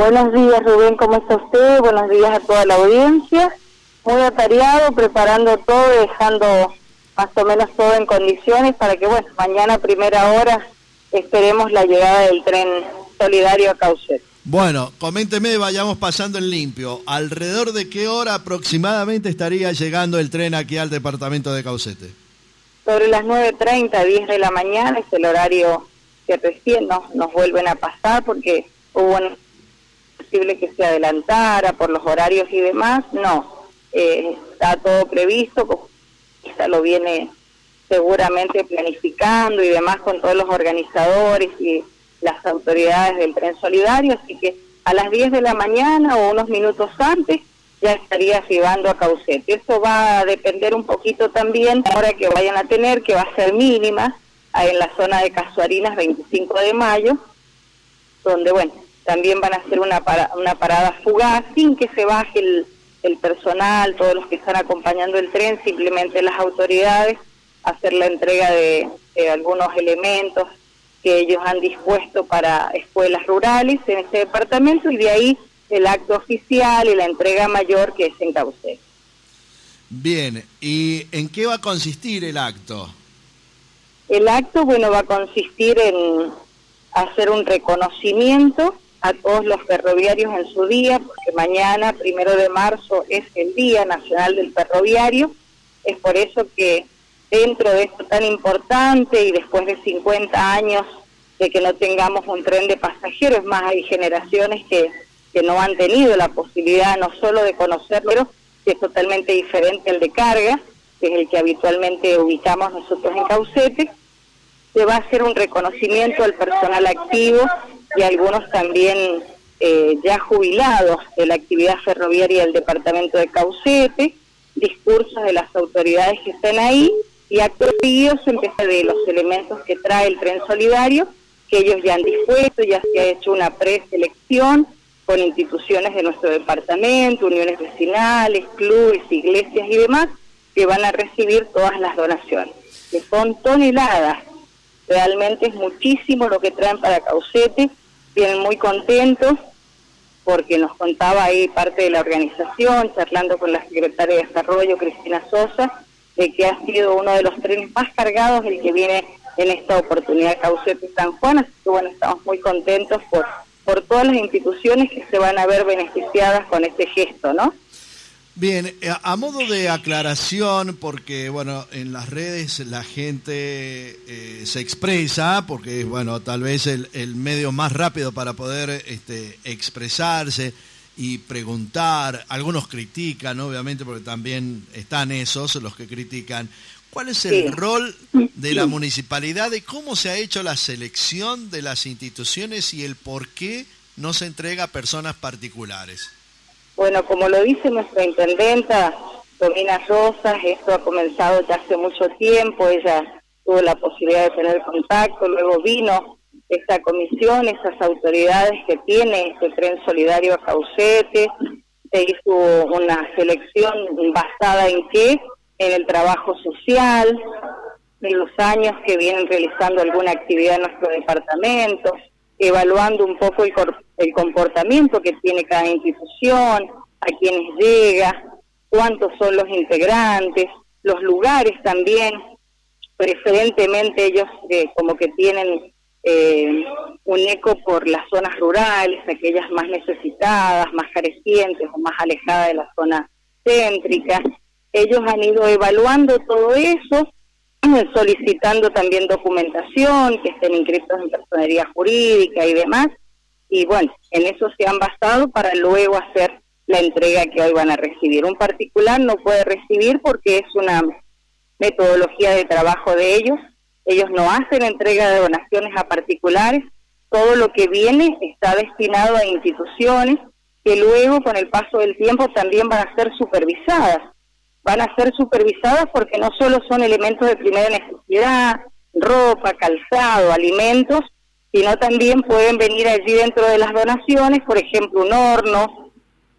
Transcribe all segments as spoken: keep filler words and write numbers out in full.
Buenos días, Rubén, ¿cómo está usted? Buenos días a toda la audiencia. Muy atareado, preparando todo, dejando más o menos todo en condiciones para que, bueno, mañana a primera hora esperemos la llegada del tren solidario a Caucete. Bueno, coménteme, vayamos pasando en limpio. ¿Alrededor de qué hora aproximadamente estaría llegando el tren aquí al departamento de Caucete? Sobre las nueve treinta, diez de la mañana, es el horario que recién nos, nos vuelven a pasar porque hubo un posible que se adelantara por los horarios y demás. No, eh, está todo previsto, ya lo viene seguramente planificando y demás con todos los organizadores y las autoridades del tren solidario, así que a las diez de la mañana o unos minutos antes ya estaría arribando a Caucete. Eso va a depender un poquito también ahora que vayan a tener, que va a ser mínima, en la zona de Casuarinas, veinticinco de mayo, donde, bueno, también van a hacer una, para, una parada fugaz, sin que se baje el, el personal, todos los que están acompañando el tren, simplemente las autoridades, hacer la entrega de, de algunos elementos que ellos han dispuesto para escuelas rurales en este departamento, y de ahí el acto oficial y la entrega mayor que es en Caucete. Bien, ¿y en qué va a consistir el acto? El acto, bueno, va a consistir en hacer un reconocimiento a todos los ferroviarios en su día, porque mañana, primero de marzo, es el Día Nacional del Ferroviario. Es por eso que dentro de esto tan importante y después de cincuenta años de que no tengamos un tren de pasajeros, es más, hay generaciones que, que no han tenido la posibilidad no solo de conocerlo, que es totalmente diferente al de carga, que es el que habitualmente ubicamos nosotros en Caucete. Se va a hacer un reconocimiento al personal activo y algunos también eh, ya jubilados de la actividad ferroviaria del departamento de Caucete, discursos de las autoridades que están ahí, y acto seguido se empieza de los elementos que trae el tren solidario, que ellos ya han dispuesto, ya se ha hecho una preselección con instituciones de nuestro departamento, uniones vecinales, clubes, iglesias y demás, que van a recibir todas las donaciones, que son toneladas. Realmente es muchísimo lo que traen para Caucete, vienen muy contentos, porque nos contaba ahí parte de la organización, charlando con la secretaria de Desarrollo, Cristina Sosa, de que ha sido uno de los trenes más cargados el que viene en esta oportunidad Caucete-San Juan, así que bueno, estamos muy contentos por, por todas las instituciones que se van a ver beneficiadas con este gesto, ¿no? Bien, a modo de aclaración, porque bueno, en las redes la gente eh, se expresa, porque bueno, tal vez el, el medio más rápido para poder este, expresarse y preguntar. Algunos critican, obviamente, porque también están esos, los que critican. ¿Cuál es el sí. rol de la municipalidad y cómo se ha hecho la selección de las instituciones y el por qué no se entrega a personas particulares? Bueno, como lo dice nuestra intendenta, Domina Rosas, esto ha comenzado ya hace mucho tiempo, ella tuvo la posibilidad de tener contacto, luego vino esta comisión, esas autoridades que tiene este tren solidario a Caucete, se hizo una selección basada en qué, en el trabajo social, en los años que vienen realizando alguna actividad en nuestro departamento, evaluando un poco el, el comportamiento que tiene cada institución, a quienes llega, cuántos son los integrantes, los lugares también, preferentemente ellos eh, como que tienen eh, un eco por las zonas rurales, aquellas más necesitadas, más carecientes o más alejadas de la zona céntrica. Ellos han ido evaluando todo eso, solicitando también documentación, que estén inscritos en personería jurídica y demás, y bueno, en eso se han basado para luego hacer la entrega que hoy van a recibir. Un particular no puede recibir porque es una metodología de trabajo de ellos, ellos no hacen entrega de donaciones a particulares, todo lo que viene está destinado a instituciones que luego con el paso del tiempo también van a ser supervisadas. Van a ser supervisadas porque no solo son elementos de primera necesidad, ropa, calzado, alimentos, sino también pueden venir allí dentro de las donaciones, por ejemplo, un horno,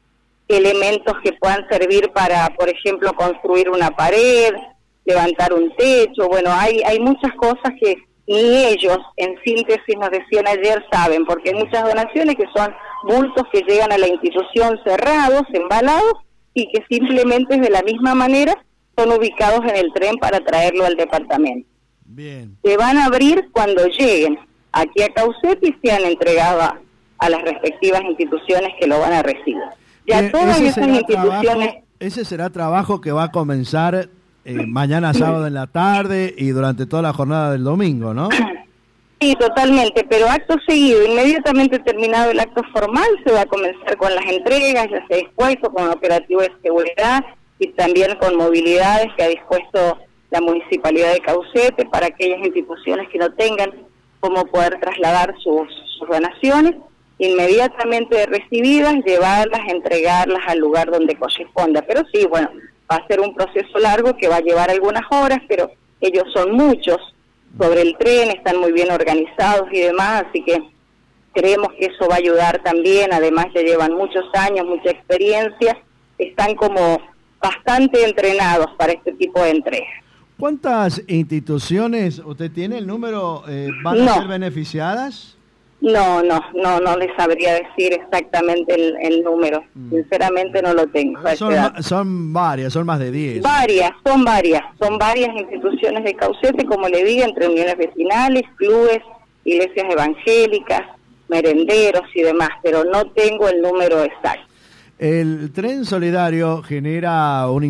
elementos que puedan servir para, por ejemplo, construir una pared, levantar un techo. Bueno, hay, hay muchas cosas que ni ellos, en síntesis nos decían ayer, saben, porque hay muchas donaciones que son bultos que llegan a la institución cerrados, embalados, y que simplemente de la misma manera son ubicados en el tren para traerlo al departamento. Bien. Se van a abrir cuando lleguen aquí a Caucete y sean entregados a, a las respectivas instituciones que lo van a recibir. Ya Bien, todas esas instituciones... Trabajo, ese será trabajo que va a comenzar eh, mañana sábado en la tarde y durante toda la jornada del domingo, ¿no? Sí, totalmente, pero acto seguido, inmediatamente terminado el acto formal, se va a comenzar con las entregas, ya sea dispuesto con operativo de seguridad y también con movilidades que ha dispuesto la Municipalidad de Caucete para aquellas instituciones que no tengan cómo poder trasladar sus, sus donaciones, inmediatamente recibidas, llevarlas, entregarlas al lugar donde corresponda. Pero sí, bueno, va a ser un proceso largo que va a llevar algunas horas, pero ellos son muchos sobre el tren, están muy bien organizados y demás, así que creemos que eso va a ayudar también. Además ya llevan muchos años, mucha experiencia, están como bastante entrenados para este tipo de entrega. ¿Cuántas instituciones, usted tiene el número, eh, van no. a ser beneficiadas? No, no, no, no les sabría decir exactamente el, el número. Mm. Sinceramente no lo tengo. Son, ma, son varias, son más de diez. Varias, son varias. Son varias instituciones de Caucete, como le digo, entre uniones vecinales, clubes, iglesias evangélicas, merenderos y demás, pero no tengo el número exacto. El tren solidario genera un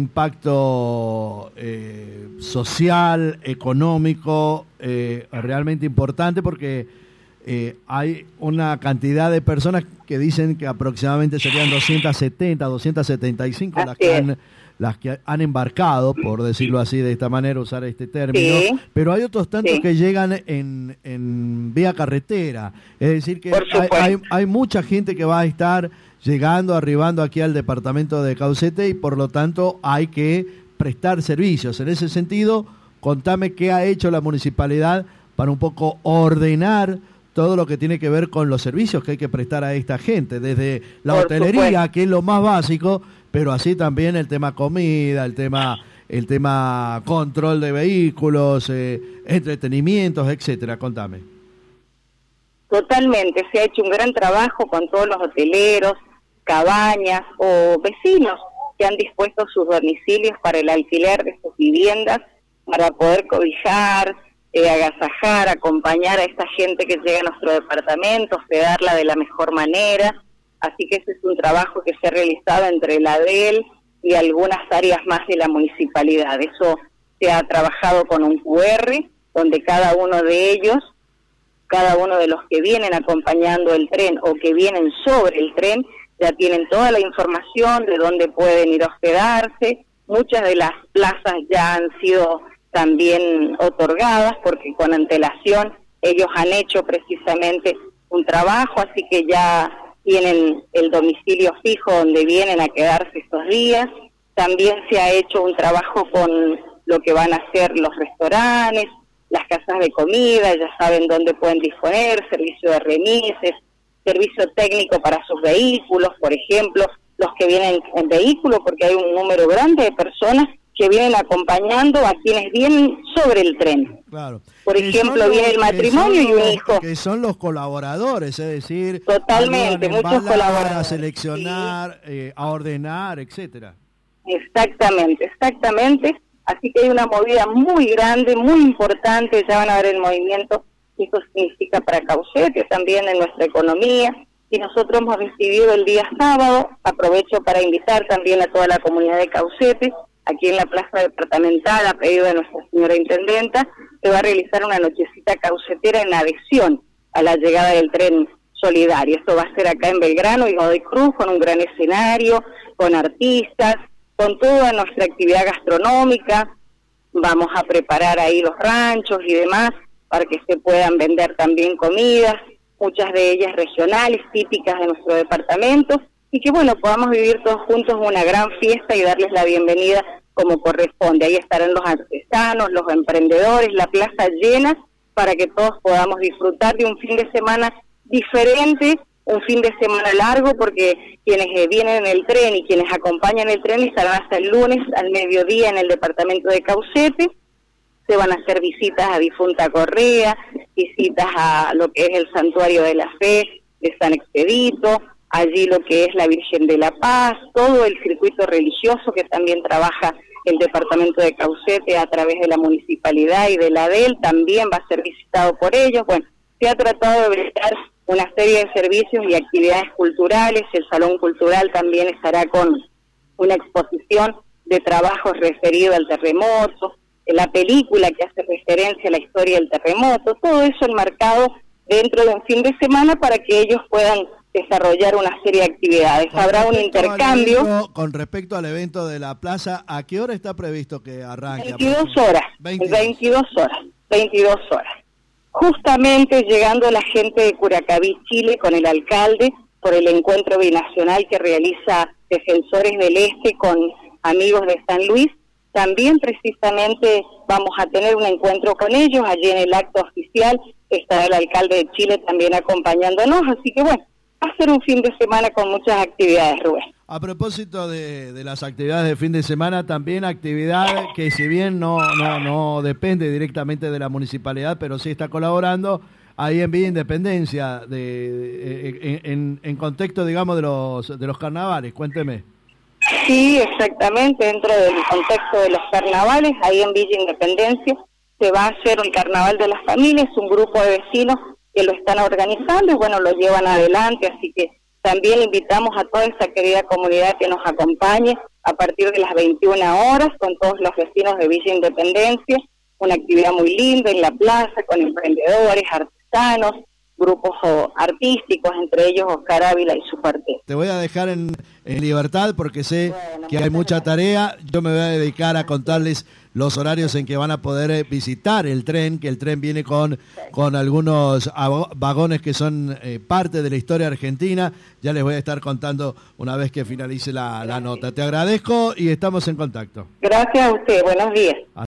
impacto eh, social, económico, eh, realmente importante porque eh, hay una cantidad de personas que dicen que aproximadamente serían doscientas setenta, doscientas setenta y cinco las que, han, las que han embarcado, por decirlo así, de esta manera, usar este término, sí, pero hay otros tantos sí. que llegan en, en vía carretera, es decir que hay, hay, hay mucha gente que va a estar llegando, arribando aquí al departamento de Caucete y por lo tanto hay que prestar servicios. En ese sentido, contame qué ha hecho la municipalidad para un poco ordenar todo lo que tiene que ver con los servicios que hay que prestar a esta gente, desde la por hotelería, supuesto, que es lo más básico, pero así también el tema comida, el tema el tema control de vehículos, eh, entretenimientos, etcétera. Contame. Totalmente, se ha hecho un gran trabajo con todos los hoteleros, cabañas o vecinos que han dispuesto sus domicilios para el alquiler de sus viviendas, para poder cobijar, eh, agasajar, acompañar a esta gente que llega a nuestro departamento, hospedarla de la mejor manera. Así que ese es un trabajo que se ha realizado entre la D E L y algunas áreas más de la municipalidad. Eso se ha trabajado con un cu erre, donde cada uno de ellos, cada uno de los que vienen acompañando el tren o que vienen sobre el tren, ya tienen toda la información de dónde pueden ir a hospedarse. Muchas de las plazas ya han sido también otorgadas porque con antelación ellos han hecho precisamente un trabajo, así que ya tienen el domicilio fijo donde vienen a quedarse estos días. También se ha hecho un trabajo con lo que van a ser los restaurantes, las casas de comida, ya saben dónde pueden disponer, servicio de remises, servicio técnico para sus vehículos, por ejemplo, los que vienen en vehículo, porque hay un número grande de personas que vienen acompañando a quienes vienen sobre el tren. Claro. Por ejemplo, los, viene el matrimonio y un los, hijo. Que son los colaboradores, es decir, totalmente, muchos colaboradores. A seleccionar, sí. eh, a ordenar, etcétera. Exactamente, exactamente. Así que hay una movida muy grande, muy importante, ya van a ver el movimiento que esto significa para Caucete, también en nuestra economía. Y nosotros hemos decidido el día sábado, aprovecho para invitar también a toda la comunidad de Caucete, aquí en la Plaza Departamental, a pedido de nuestra señora Intendenta, se va a realizar una nochecita caucetera en adhesión a la llegada del tren solidario. Esto va a ser acá en Belgrano y Godoy Cruz, con un gran escenario, con artistas, con toda nuestra actividad gastronómica. Vamos a preparar ahí los ranchos y demás para que se puedan vender también comidas, muchas de ellas regionales, típicas de nuestro departamento, y que bueno, podamos vivir todos juntos una gran fiesta y darles la bienvenida como corresponde. Ahí estarán los artesanos, los emprendedores, la plaza llena, para que todos podamos disfrutar de un fin de semana diferente, un fin de semana largo, porque quienes eh, vienen en el tren y quienes acompañan el tren estarán hasta el lunes al mediodía en el departamento de Caucete. Se van a hacer visitas a Difunta Correa, visitas a lo que es el Santuario de la Fe de San Expedito, allí lo que es la Virgen de la Paz, todo el circuito religioso que también trabaja el departamento de Caucete a través de la municipalidad y de la D E L, también va a ser visitado por ellos. Bueno, se ha tratado de brindar una serie de servicios y actividades culturales. El Salón Cultural también estará con una exposición de trabajos referidos al terremoto, la película que hace referencia a la historia del terremoto, todo eso enmarcado dentro de un fin de semana para que ellos puedan desarrollar una serie de actividades. Con Habrá un intercambio. Evento, con respecto al evento de la plaza, ¿a qué hora está previsto que arranque? veintidós horas, veintidós horas, veintidós horas. Justamente llegando la gente de Curacaví, Chile, con el alcalde, por el encuentro binacional que realiza Defensores del Este con amigos de San Luis. También precisamente vamos a tener un encuentro con ellos. Allí en el acto oficial estará el alcalde de Chile también acompañándonos. Así que bueno, va a ser un fin de semana con muchas actividades, Rubén. A propósito de, de las actividades de fin de semana, también actividad que si bien no, no, no depende directamente de la municipalidad, pero sí está colaborando ahí en Villa Independencia, de, de, en, en contexto, digamos, de los, de los carnavales. Cuénteme. Sí, exactamente, dentro del contexto de los carnavales, ahí en Villa Independencia se va a hacer el Carnaval de las Familias, un grupo de vecinos que lo están organizando y bueno, lo llevan adelante, así que también invitamos a toda esa querida comunidad que nos acompañe a partir de las veintiuna horas con todos los vecinos de Villa Independencia, una actividad muy linda en la plaza con emprendedores, artesanos, grupos artísticos, entre ellos Oscar Ávila y su cuarteto. Te voy a dejar en, en libertad porque sé bueno, que hay mucha tarea. Yo me voy a dedicar a contarles los horarios en que van a poder visitar el tren, que el tren viene con, sí. con algunos vagones que son eh, parte de la historia argentina. Ya les voy a estar contando una vez que finalice la, la nota. Te agradezco y estamos en contacto. Gracias a usted, buenos días.